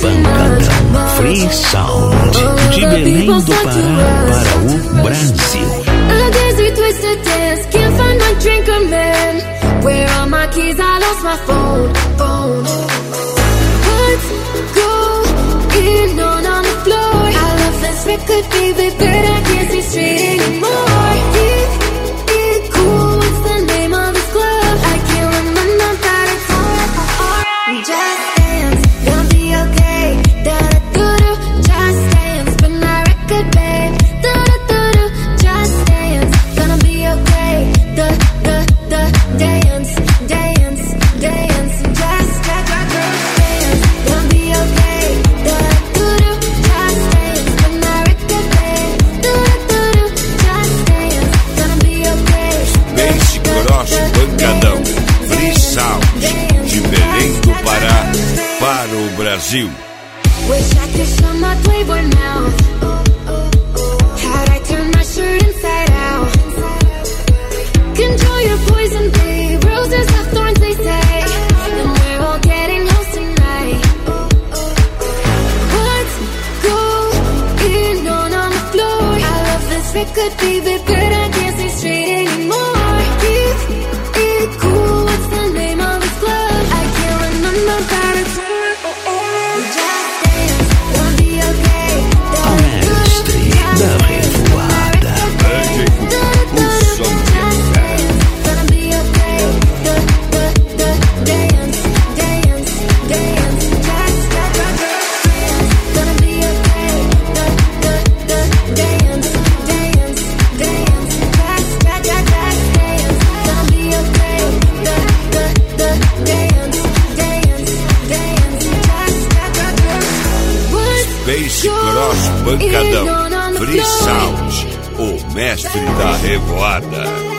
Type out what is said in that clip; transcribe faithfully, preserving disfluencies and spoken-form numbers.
Pancadão Free Sound, de Belém do Pará para o Brasil. Where are my keys? I lost my phone, phone. What's going on on the floor? I love this record, baby, but I can't see straight anymore. Keep it cool, what's the name of this club? I can't remember, but it's alright. Just dance, gonna be okay. Da-da-do-do, just dance, but my record, babe. Da-da-do-do, just dance, gonna be okay. Da-da-da, dance. Dance, dance, just dance, gonna be okay. Da do do, just dance, but my record, babe. Do do do, just dance, gonna be okay. Space Cross Pancadão Free Sound, de Belém do Pará para o Brasil. Wish I could show my Playboy mouth. How'd I turn my shirt inside out? Control your poison, babe. Roses have thorns, they say, and we're all getting lost tonight. What's going on on the floor? I love this record, baby, but I can't see straight anymore. Keep it cool, what's the name of this club? I can't remember, but it's just dance, gonna be okay. A mestre da revoada. O som de Gonna be okay. Da, da, da, dance, dance, dance, just da, da, da, dance. Gonna be okay. Da, da, da, dance, dance, dance, just da, da, da, dance. Gonna be okay. Da, da, da, dance, dance, dance, just da, da, da. What's Space Cross Pancadão Free Sound, o mestre da revoada.